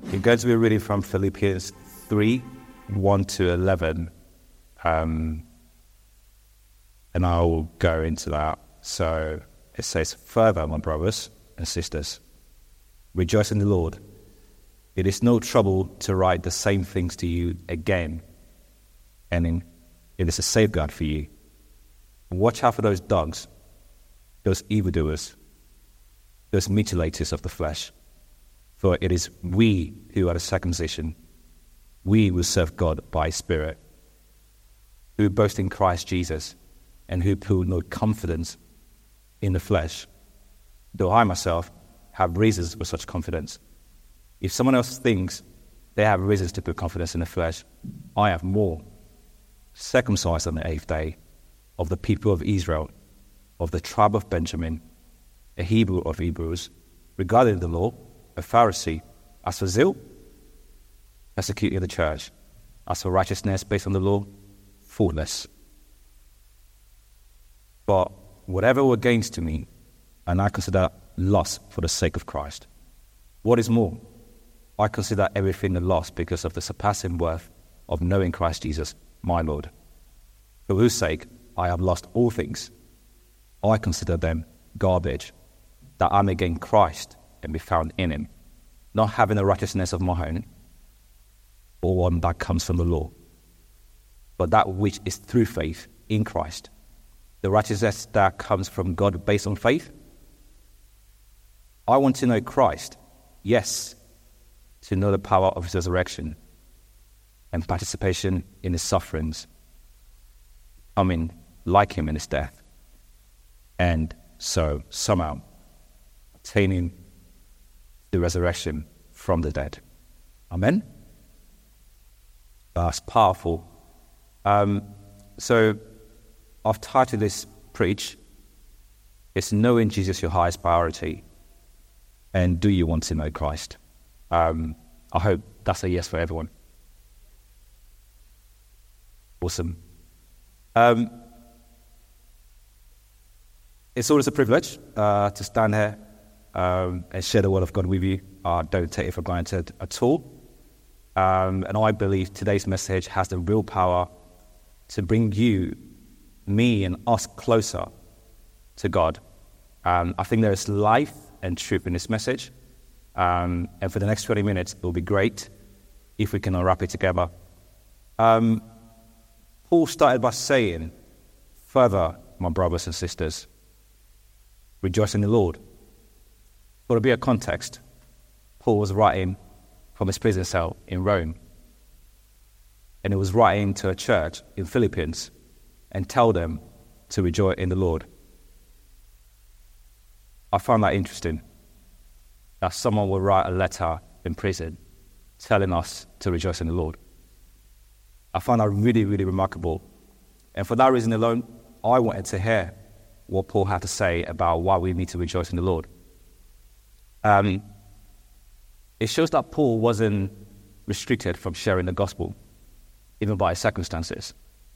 We're going to be reading from Philippians 3, 1 to 11. And I'll go into that. So it says, "Further, my brothers and sisters, rejoice in the Lord. It is no trouble to write the same things to you again, and it is a safeguard for you. Watch out for those dogs, those evildoers, those mutilators of the flesh. For it is we who are the circumcision, we who serve God by Spirit, who boast in Christ Jesus, and who put no confidence in the flesh, though I myself have reasons for such confidence. If someone else thinks they have reasons to put confidence in the flesh, I have more. Circumcised on the 8th day, of the people of Israel, of the tribe of Benjamin, a Hebrew of Hebrews, regarding the law, a Pharisee. As for zeal, persecuting the church. As for righteousness based on the law, faultless. But whatever were gains to me, and I consider loss for the sake of Christ. What is more, I consider everything a loss because of the surpassing worth of knowing Christ Jesus, my Lord, for whose sake I have lost all things. I consider them garbage, that I may gain Christ and be found in him, not having a righteousness of my own, or one that comes from the law, but that which is through faith in Christ, the righteousness that comes from God based on faith. I want to know Christ, yes, to know the power of his resurrection and participation in his sufferings, becoming like him in his death, and so somehow attaining the resurrection from the dead. Amen? That's powerful. So I've titled this preach, "Is knowing Jesus your highest priority? And do you want to know Christ?" I hope that's a yes for everyone. Awesome. It's always a privilege to stand here and share the word of God with you. I don't take it for granted at all. And I believe today's message has the real power to bring you, me, and us closer to God. I think there is life and truth in this message. And for the next 20 minutes, it will be great if we can unwrap it together. Paul started by saying, "Further, my brothers and sisters, rejoice in the Lord." For to be a context, Paul was writing from his prison cell in Rome. And he was writing to a church in Philippians and tell them to rejoice in the Lord. I found that interesting, that someone would write a letter in prison telling us to rejoice in the Lord. I found that really, really remarkable. And for that reason alone, I wanted to hear what Paul had to say about why we need to rejoice in the Lord. It shows that Paul wasn't restricted from sharing the gospel, even by his circumstances.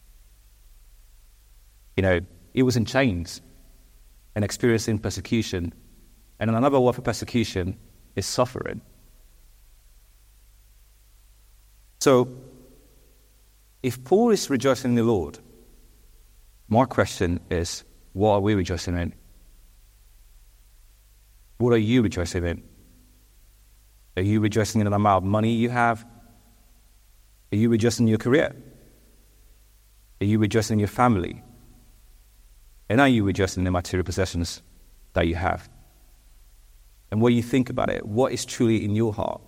He was in chains and experiencing persecution. And another word for persecution is suffering. So, if Paul is rejoicing in the Lord, my question is, what are we rejoicing in? What are you rejoicing in? Are you rejoicing in the amount of money you have? Are you rejoicing in your career? Are you rejoicing in your family? And are you rejoicing in the material possessions that you have? And when you think about it, what is truly in your heart?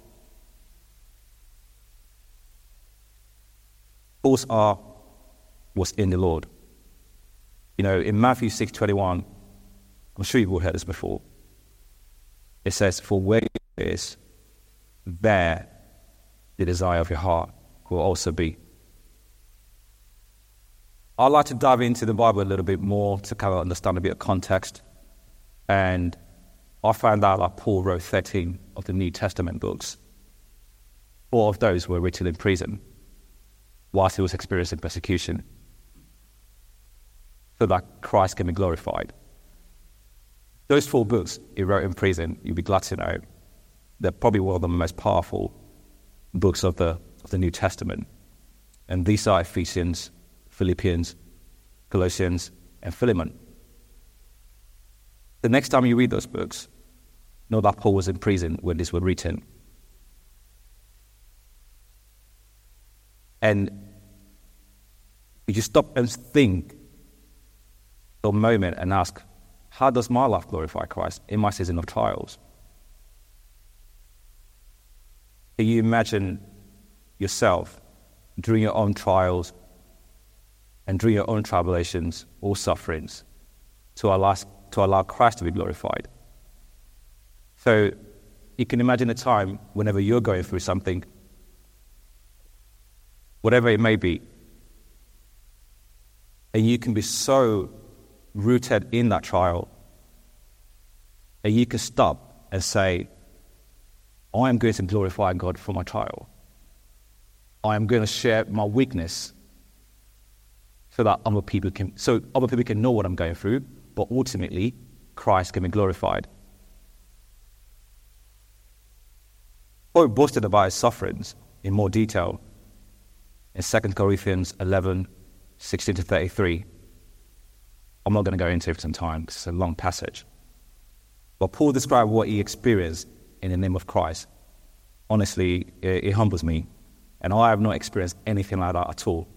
Paul's heart was in the Lord. In Matthew 6:21, I'm sure you've all heard this before. It says, "For where it is, there the desire of your heart will also be." I'd like to dive into the Bible a little bit more to kind of understand a bit of context. And I found out that Paul wrote 13 of the New Testament books. 4 of those were written in prison whilst he was experiencing persecution, so that Christ can be glorified. Those 4 books he wrote in prison, you'll be glad to know, they're probably one of the most powerful books of the New Testament. And these are Ephesians, Philippians, Colossians, and Philemon. The next time you read those books, know that Paul was in prison when these were written. And you just stop and think for a moment and ask, how does my life glorify Christ in my season of trials? Can you imagine yourself during your own trials and during your own tribulations or sufferings to allow Christ to be glorified? So you can imagine a time whenever you're going through something, whatever it may be, and you can be so rooted in that trial, and you can stop and say, I am going to glorify God for my trial. I am going to share my weakness so that other people can know what I'm going through, but ultimately Christ can be glorified. Paul boasted about his sufferings in more detail in 2 Corinthians 11, 16 to 33. I'm not going to go into it for some time because it's a long passage. But Paul described what he experienced in the name of Christ. Honestly, it humbles me. And I have not experienced anything like that at all.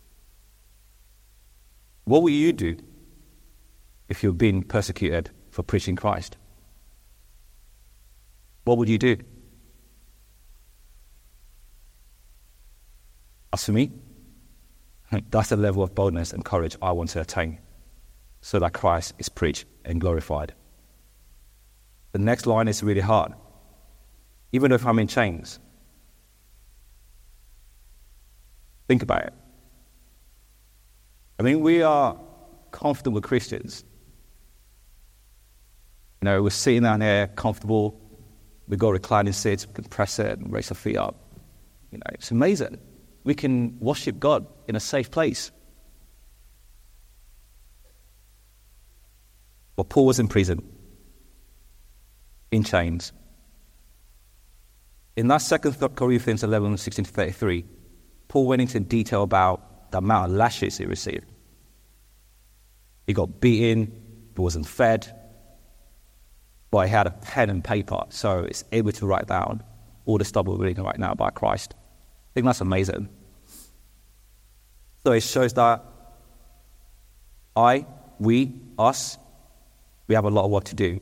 What will you do if you're being persecuted for preaching Christ? What would you do? As for me, that's the level of boldness and courage I want to attain so that Christ is preached and glorified. The next line is really hard. Even if I'm in chains, think about it. I mean, we are comfortable Christians. You know, we're sitting down here comfortable. We got reclining seats, we can press it and raise our feet up. You know, it's amazing. We can worship God in a safe place. But Paul was in prison, in chains. In that 2 Corinthians 11, 16 to 33, Paul went into detail about the amount of lashes he received. He got beaten, he wasn't fed, but he had a pen and paper, so he's able to write down all the stuff we're reading right now about Christ. I think that's amazing. So it shows that we have a lot of work to do.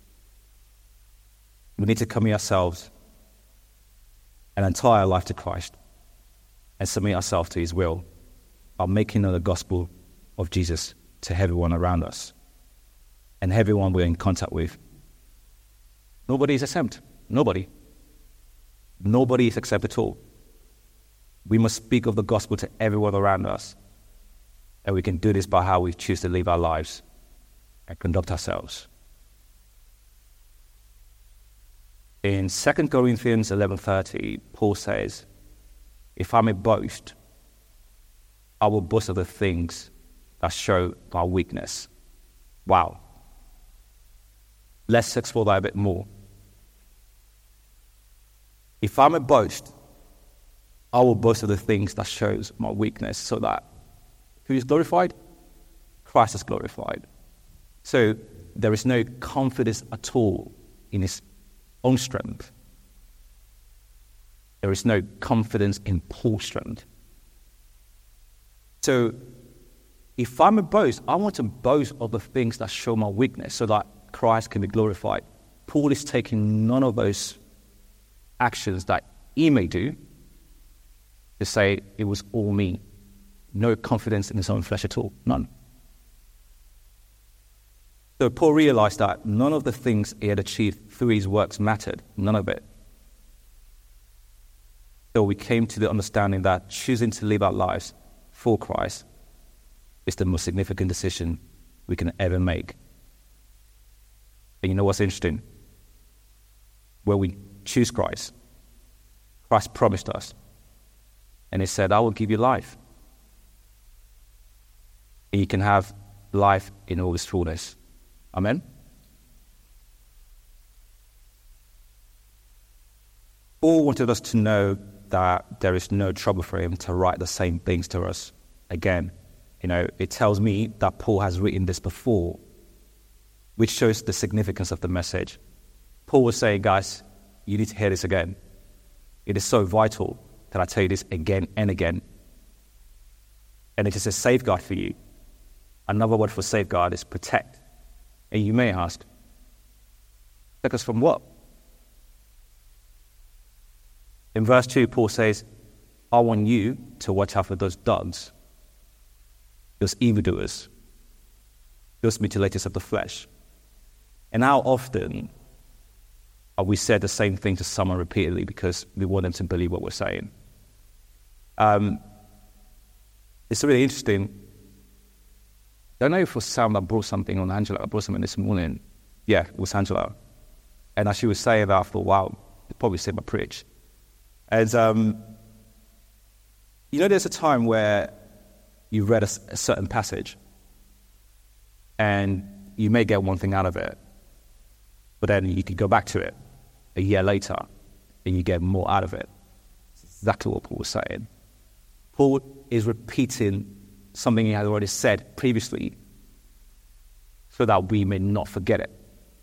We need to commit ourselves, an entire life to Christ, and submit ourselves to His will by making known the gospel of Jesus to everyone around us and everyone we're in contact with. Nobody is exempt. Nobody. Nobody is exempt at all. We must speak of the gospel to everyone around us, and we can do this by how we choose to live our lives and conduct ourselves. In 2 Corinthians 11:30, Paul says, if I may boast, I will boast of the things that show my weakness. Wow. Let's explore that a bit more. If I may boast, I will boast of the things that shows my weakness, so that who is glorified? Christ is glorified. So there is no confidence at all in his own strength. There is no confidence in Paul's strength. So if I'm a boast, I want to boast of the things that show my weakness so that Christ can be glorified. Paul is taking none of those actions that he may do to say it was all me. No confidence in his own flesh at all. None. So Paul realized that none of the things he had achieved through his works mattered. None of it. So we came to the understanding that choosing to live our lives for Christ is the most significant decision we can ever make. And you know what's interesting? When we choose Christ, Christ promised us, and he said, I will give you life. And you can have life in all its fullness. Amen? Paul wanted us to know that there is no trouble for him to write the same things to us again. It tells me that Paul has written this before, which shows the significance of the message. Paul was saying, guys, you need to hear this again. It is so vital that I tell you this again and again. And it is a safeguard for you. Another word for safeguard is protect. And you may ask, protect us from what? In verse 2, Paul says, I want you to watch out for those dogs, those evildoers, those mutilators of the flesh. And how often have we said the same thing to someone repeatedly because we want them to believe what we're saying? It's really interesting. I don't know if it was Sam that brought something on Angela. I brought something this morning. Yeah, it was Angela. And as she was saying that, I thought, wow, it probably saved my preach. And, there's a time where you read a certain passage and you may get one thing out of it, but then you could go back to it a year later and you get more out of it. That's exactly what Paul was saying. Paul is repeating something he had already said previously so that we may not forget it.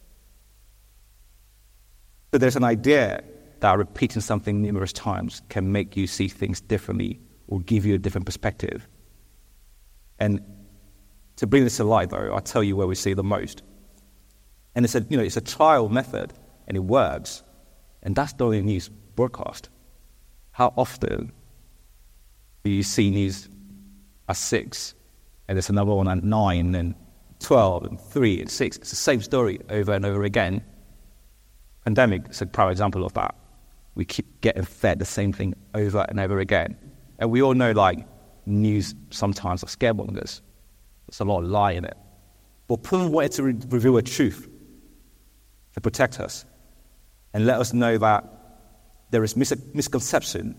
So there's an idea that repeating something numerous times can make you see things differently or give you a different perspective. And to bring this to light, though, I'll tell you where we see it the most. And it's a trial method, and it works. And that's the only news broadcast. How often do you see news at 6, and there's another one at 9, and 12, and 3, and 6? It's the same story over and over again. Pandemic is a prime example of that. We keep getting fed the same thing over and over again. And we all know, news sometimes are scaremongers. There's a lot of lie in it. But Paul wanted to reveal a truth to protect us and let us know that there is misconception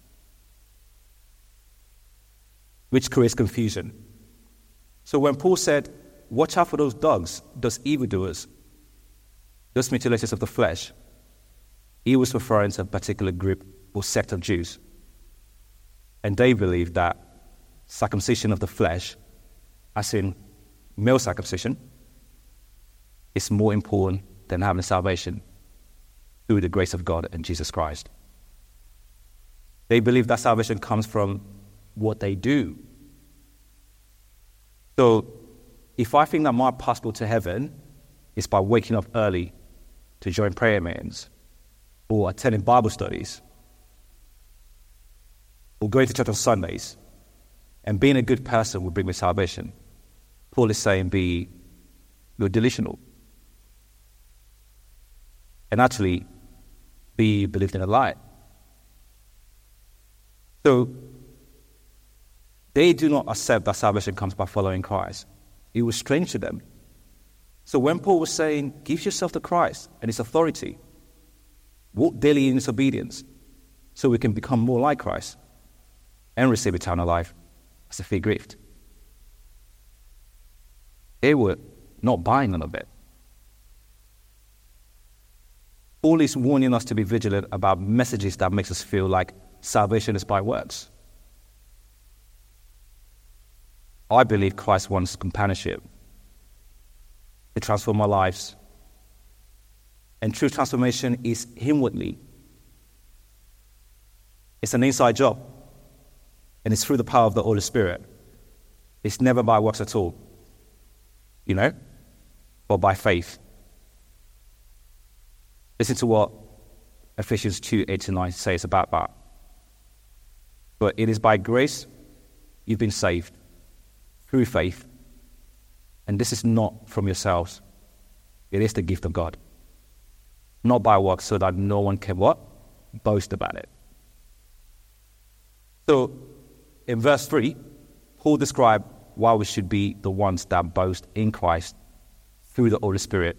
which creates confusion. So when Paul said, watch out for those dogs, those evildoers, those mutilators of the flesh, he was referring to a particular group or sect of Jews. And they believed that circumcision of the flesh, as in male circumcision, is more important than having salvation through the grace of God and Jesus Christ. They believe that salvation comes from what they do. So, if I think that my passport to heaven is by waking up early to join prayer meetings, or attending Bible studies, or going to church on Sundays, and being a good person will bring me salvation, Paul is saying you're delusional. And actually, be believed in a lie. So, they do not accept that salvation comes by following Christ. It was strange to them. So when Paul was saying, give yourself to Christ and his authority, walk daily in his obedience, so we can become more like Christ and receive eternal life as a free gift, they were not buying none of it. Paul is warning us to be vigilant about messages that makes us feel like salvation is by works. I believe Christ wants companionship to transform our lives. And true transformation is inwardly. It's an inside job. And it's through the power of the Holy Spirit. It's never by works at all. But by faith. Listen to what Ephesians 2:8-9 says about that. But it is by grace you've been saved, through faith. And this is not from yourselves. It is the gift of God. Not by works, so that no one can what? Boast about it. So, in verse 3, Paul described why we should be the ones that boast in Christ through the Holy Spirit.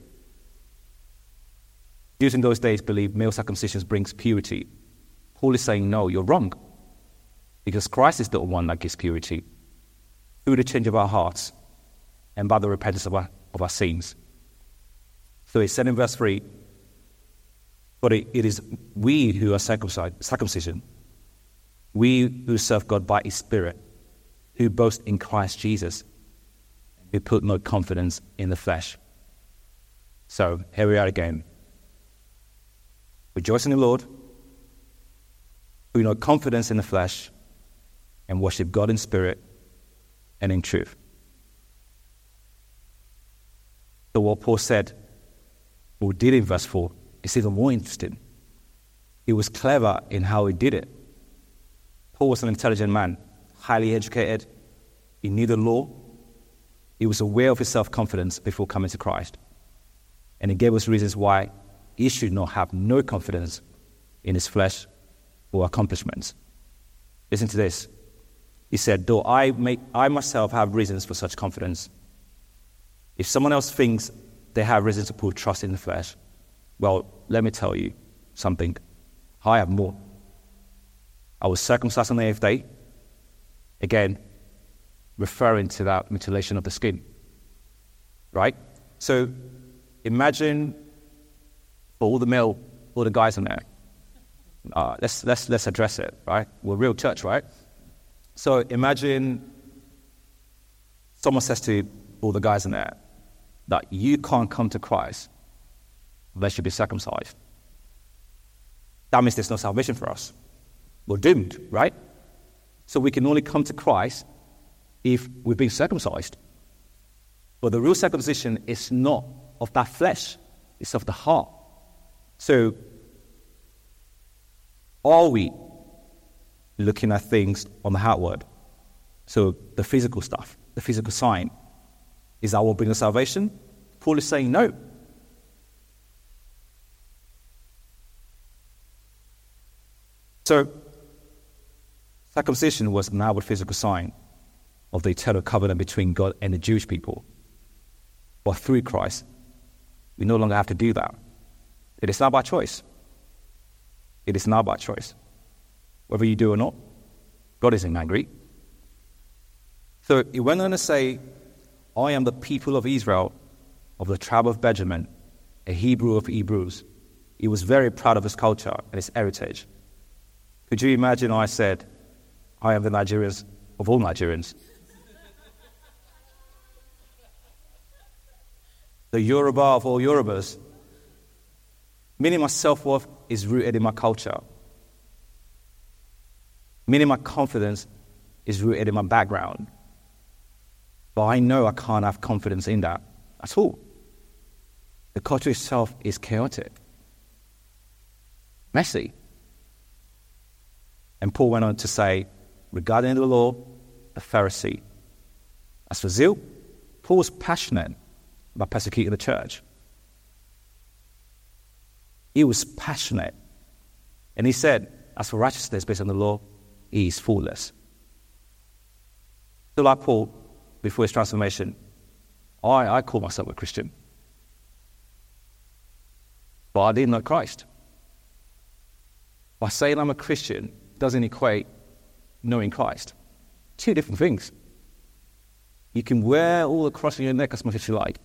Jews in those days believed male circumcision brings purity. Paul is saying, no, you're wrong. Because Christ is the one that gives purity through the change of our hearts and by the repentance of our sins. So he said in verse 3, But it is we who are circumcision, we who serve God by His Spirit, who boast in Christ Jesus, who put no confidence in the flesh. So here we are again. Rejoice in the Lord, put no confidence in the flesh, and worship God in spirit and in truth. So what Paul said, or did in verse 4, is even more interesting. He was clever in how he did it. Paul was an intelligent man, highly educated. He knew the law. He was aware of his self-confidence before coming to Christ. And he gave us reasons why he should not have no confidence in his flesh or accomplishments. Listen to this. He said, though I myself have reasons for such confidence, if someone else thinks they have reasons to put trust in the flesh, well, let me tell you something. I have more. I was circumcised on the 8th day, again, referring to that mutilation of the skin. Right? So imagine for all the guys in there. Let's address it, right? We're a real church, right? So imagine someone says to all the guys in there that you can't come to Christ unless you be circumcised. That means there's no salvation for us. We're doomed, right? So we can only come to Christ if we've been circumcised. But the real circumcision is not of that flesh, it's of the heart. So are we looking at things on the outward? So the physical stuff, the physical sign, is that what brings us salvation? Paul is saying no. So circumcision was an outward physical sign of the eternal covenant between God and the Jewish people. But through Christ, we no longer have to do that. It is not by choice. It is not by choice. Whether you do or not, God isn't angry. So he went on to say, I am the people of Israel, of the tribe of Benjamin, a Hebrew of Hebrews. He was very proud of his culture and his heritage. Could you imagine I said, I am the Nigerians of all Nigerians? The Yoruba of all Yorubas. Meaning my self-worth is rooted in my culture. Meaning my confidence is rooted in my background. But I know I can't have confidence in that at all. The culture itself is chaotic, messy. And Paul went on to say, regarding the law, a Pharisee. As for zeal, Paul was passionate about persecuting the church. He was passionate. And he said, as for righteousness based on the law, he is faultless. So like Paul, before his transformation, I call myself a Christian. But I didn't know Christ. By saying I'm a Christian doesn't equate knowing Christ. Two different things. You can wear all the cross on your neck as much as you like.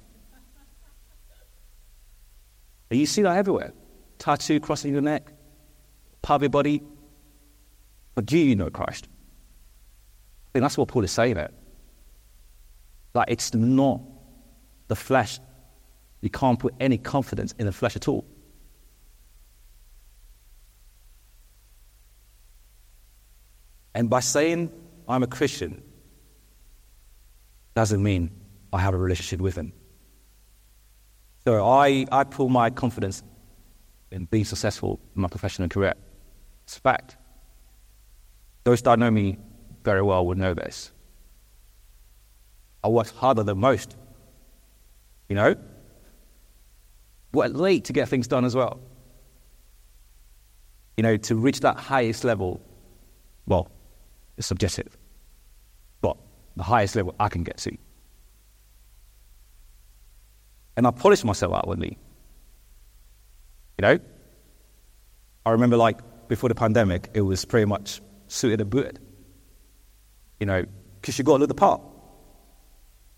And you see that everywhere. Tattoo crossing your neck, part of your body. But do you know Christ? I think that's what Paul is saying there. Like it's not the flesh. You can't put any confidence in the flesh at all. And by saying I'm a Christian doesn't mean I have a relationship with him. So I pull my confidence in being successful in my professional career. It's a fact. Those that know me very well would know this. I worked harder than most. You know? Worked late to get things done as well. You know, to reach that highest level, well, it's subjective. But the highest level I can get to. And I polished myself outwardly. You know? I remember like before the pandemic, it was pretty much suited and booted. You know, because you got to look the part.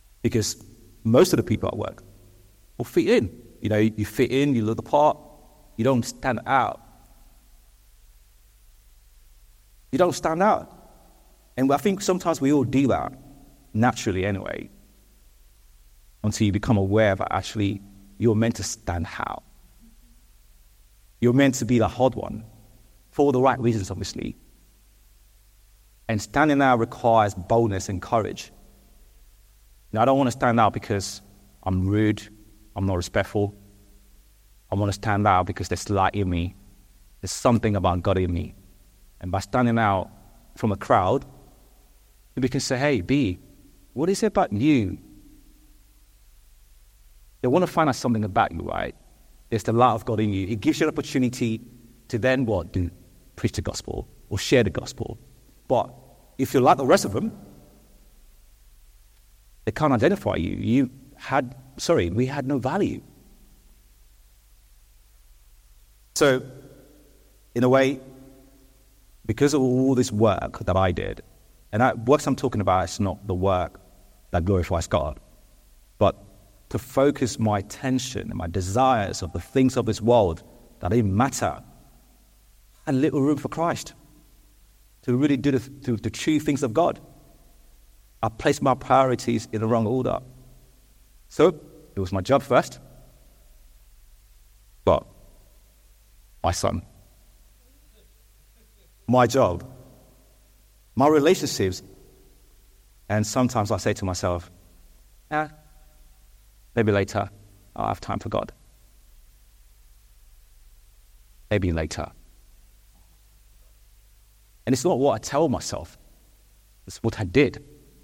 Because most of the people at work will fit in. You know, you fit in, you look the part, You don't stand out. You don't stand out. And I think sometimes we all do that, naturally anyway, until you become aware that actually you're meant to stand out. You're meant to be the hot one, for the right reasons, obviously. And standing out requires boldness and courage. Now, I don't want to stand out because I'm rude, I'm not respectful. I want to stand out because there's light in me. There's something about God in me. And by standing out from a crowd, we can say, hey, B, what is it about you? They want to find out something about you, right? There's the light of God in you. It gives you an opportunity to then what? Do preach the gospel or share the gospel. But if you're like the rest of them, they can't identify you. We had no value. So, in a way, because of all this work that I did, and what I'm talking about is not the work that glorifies God, but to focus my attention and my desires of the things of this world that didn't matter, and little room for Christ to really do the true things of God. I placed my priorities in the wrong order. So, it was my job first, but my son, my job, my relationships, and sometimes I say to myself, maybe later I'll have time for God. Maybe later. And it's not what I tell myself, it's what I did.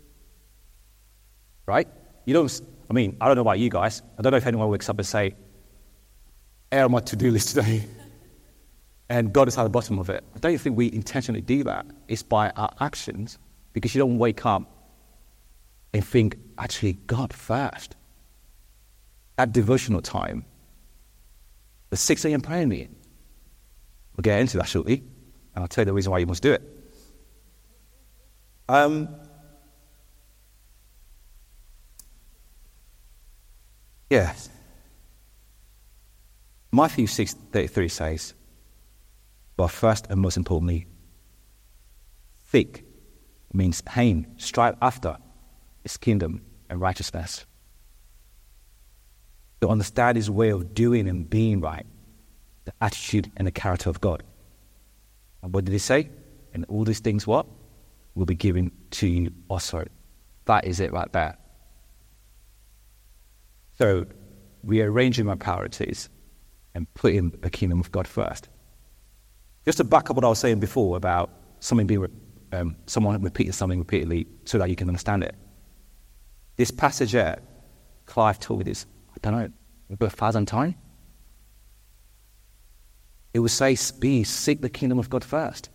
Right? I don't know about you guys. I don't know if anyone wakes up and say, "Hey, on my to-do list today." And God is at the bottom of it. I don't think we intentionally do that. It's by our actions, because you don't wake up and think, actually, God first. That devotional time, the 6 a.m. prayer meeting. We'll get into that shortly, and I'll tell you the reason why you must do it. Matthew 6:33 says, but first and most importantly, seek means aim, strive after His kingdom and righteousness. To understand His way of doing and being right, the attitude and the character of God. And what did He say? And all these things what? Will be given to you also. That is it right there. So, rearranging my priorities and putting the kingdom of God first. Just to back up what I was saying before about someone repeating something repeatedly so that you can understand it. This passage here, Clive told me this, I don't know, maybe 1,000 times. It would say, seek the kingdom of God first.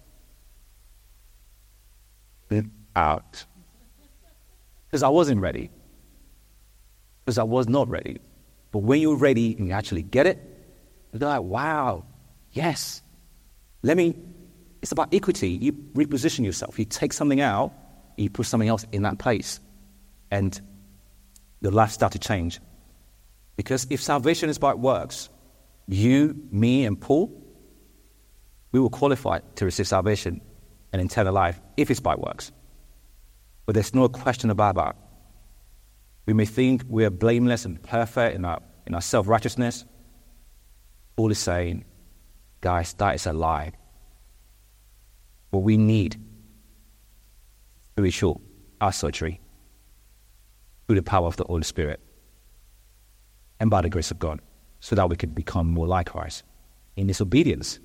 Then out. Because I wasn't ready. Because I was not ready. But when you're ready and you actually get it, you're like, wow, yes. It's about equity. You reposition yourself. You take something out, you put something else in that place. And your life starts to change. Because if salvation is by works, you, me, and Paul, we will qualify to receive salvation and eternal life if it's by works. But there's no question about that. We may think we are blameless and perfect in our self-righteousness. Paul is saying, guys, that is a lie. What we need, spiritual, our surgery, through the power of the Holy Spirit and by the grace of God, so that we can become more like Christ in His obedience.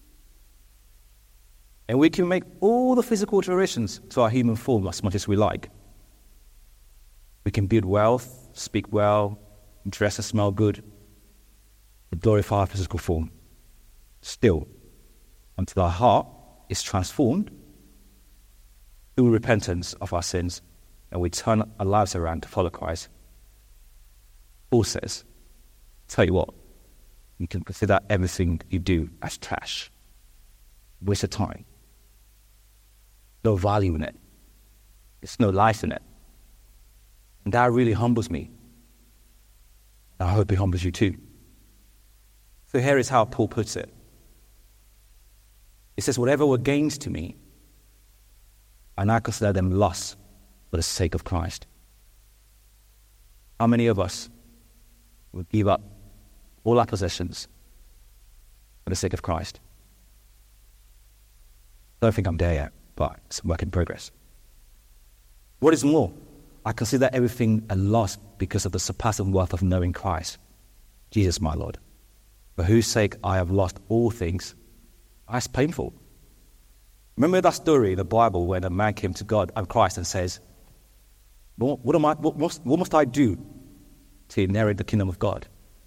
And we can make all the physical alterations to our human form as much as we like. We can build wealth, speak well, dress and smell good, but glorify our physical form. Still, until our heart is transformed through repentance of our sins and we turn our lives around to follow Christ. Paul says, tell you what, you can consider everything you do as trash. Waste of time. No value in it. There's no life in it. And that really humbles me. I hope it humbles you too. So here is how Paul puts it. He says, whatever were gains to me, I now consider them loss for the sake of Christ. How many of us would give up all our possessions for the sake of Christ? I don't think I'm there yet, but it's a work in progress. What is more, I consider everything a loss because of the surpassing worth of knowing Christ, Jesus my Lord, for whose sake I have lost all things. That's painful. Remember that story in the Bible when a man came to God and Christ and says, what must I do to inherit the kingdom of God?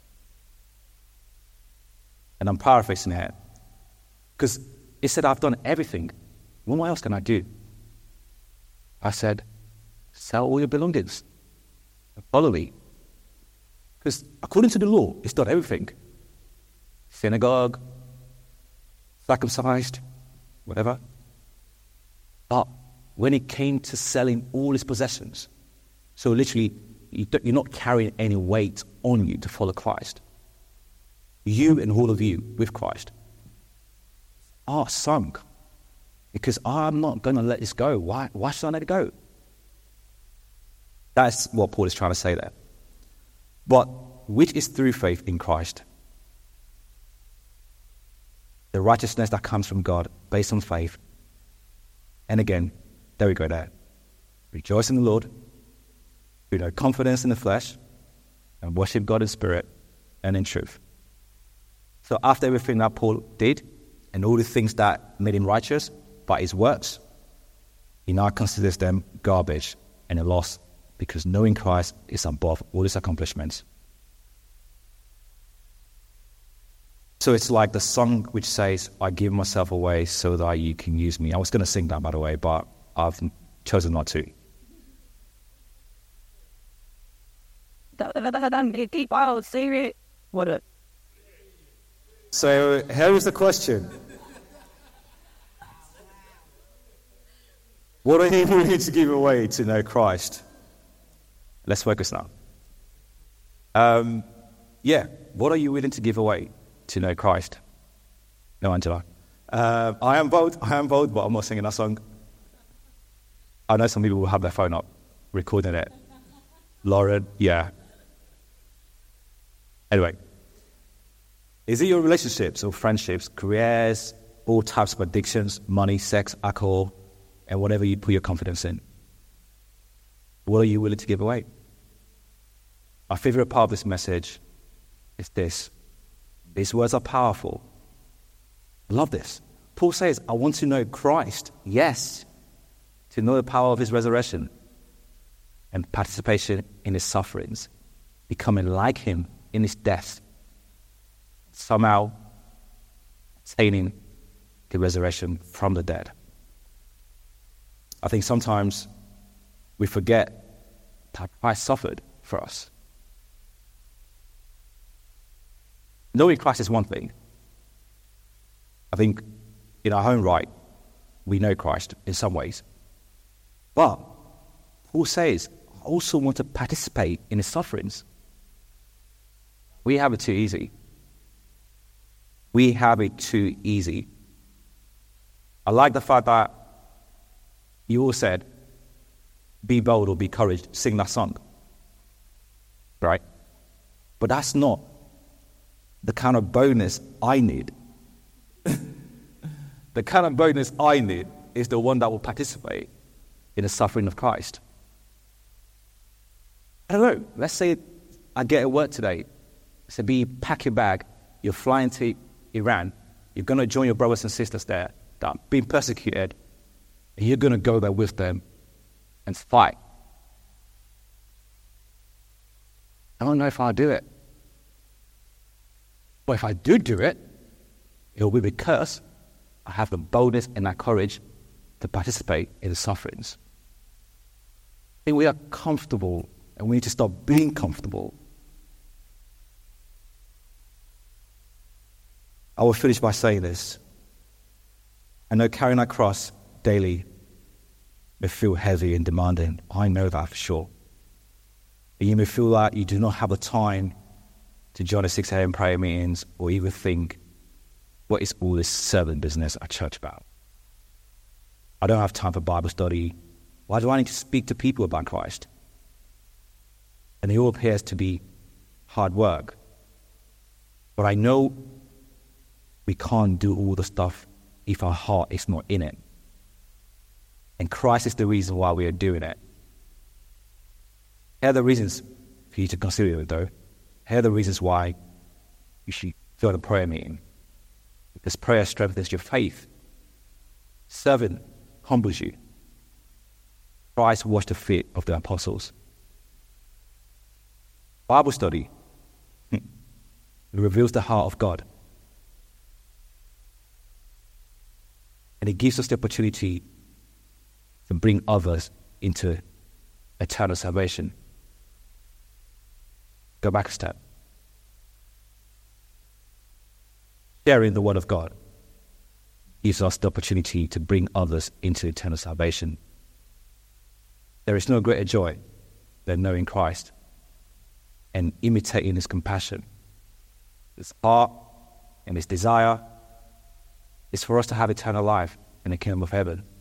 And I'm paraphrasing it, because he said, I've done everything. What else can I do? I said, sell all your belongings and follow me. Because according to the law, it's done everything. Synagogue, circumcised, whatever. But when it came to selling all his possessions, so literally, you're not carrying any weight on you to follow Christ. You and all of you with Christ are sunk. Because I'm not going to let this go. Why should I let it go? That's what Paul is trying to say there. But which is through faith in Christ. The righteousness that comes from God based on faith. And again, there we go there. Rejoice in the Lord. With no confidence in the flesh. And worship God in spirit and in truth. So after everything that Paul did, and all the things that made him righteous by his works, he now considers them garbage and a loss, because knowing Christ is above all his accomplishments. So it's like the song which says, I give myself away so that you can use me. I was going to sing that, by the way, but I've chosen not to. So here is the question. What are you willing to give away to know Christ? Let's focus now. What are you willing to give away to know Christ? No, Angela. I am bold, but I'm not singing that song. I know some people will have their phone up, recording it. Lauren, yeah. Anyway. Is it your relationships or friendships, careers, all types of addictions, money, sex, alcohol, and whatever you put your confidence in? What are you willing to give away? My favorite part of this message is this. These words are powerful. I love this. Paul says, I want to know Christ, yes, to know the power of his resurrection and participation in his sufferings, becoming like him in his death, somehow attaining the resurrection from the dead. I think sometimes we forget that Christ suffered for us. Knowing Christ is one thing. I think in our own right, we know Christ in some ways. But Paul says, I also want to participate in his sufferings. We have it too easy. We have it too easy. I like the fact that you all said, be bold or be courage, sing that song. Right? But that's not the kind of bonus I need. The kind of bonus I need is the one that will participate in the suffering of Christ. I don't know. Let's say I get a word today. So pack your bag. You're flying to Iran. You're going to join your brothers and sisters there that are being persecuted. And you're going to go there with them and fight. I don't know if I'll do it. But if I do it, it will be because I have the boldness and that courage to participate in the sufferings. I think we are comfortable, and we need to stop being comfortable. I will finish by saying this. I know carrying that cross daily may feel heavy and demanding. I know that for sure. And you may feel that you do not have the time to join the 6 a.m. prayer meetings or even think, what is all this servant business at church about? I don't have time for Bible study. Why do I need to speak to people about Christ? And it all appears to be hard work. But I know we can't do all the stuff if our heart is not in it. And Christ is the reason why we are doing it. Here are the reasons for you to consider it, though. Here are the reasons why you should join a prayer meeting. Because prayer strengthens your faith. Serving humbles you. Christ washed the feet of the apostles. Bible study reveals the heart of God. And it gives us the opportunity to bring others into eternal salvation. Go back a step. Sharing the Word of God gives us the opportunity to bring others into eternal salvation. There is no greater joy than knowing Christ and imitating His compassion. His heart and His desire is for us to have eternal life in the kingdom of heaven.